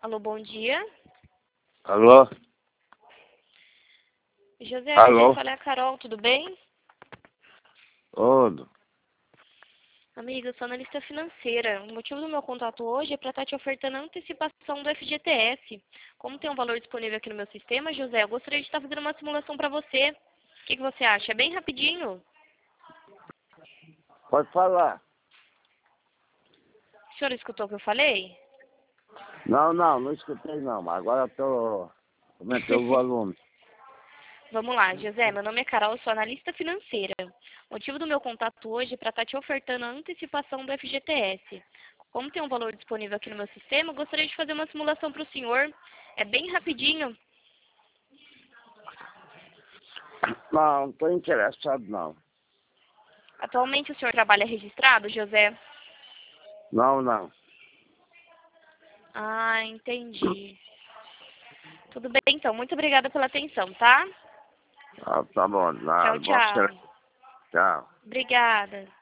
Alô, bom dia. Alô? José, Alô? eu falei a Carol, tudo bem? Tudo. Amiga, eu sou analista financeira. O motivo do meu contato hoje é para estar te ofertando a antecipação do FGTS. Como tem um valor disponível aqui no meu sistema, José, eu gostaria de estar fazendo uma simulação para você. O que você acha? É bem rapidinho. Pode falar. O senhor escutou o que eu falei? Não escutei não, mas agora aumentei o volume. Vamos lá, José. Meu nome é Carol, eu sou analista financeira. O motivo do meu contato hoje é para estar te ofertando a antecipação do FGTS. Como tem um valor disponível aqui no meu sistema, eu gostaria de fazer uma simulação para o senhor. É bem rapidinho. Não estou interessado não. Atualmente o senhor trabalha registrado, José? Não. Ah, entendi. Tudo bem, então. Muito obrigada pela atenção, tá? Ah, tá bom. Tchau, Não, tchau. tchau. Obrigada.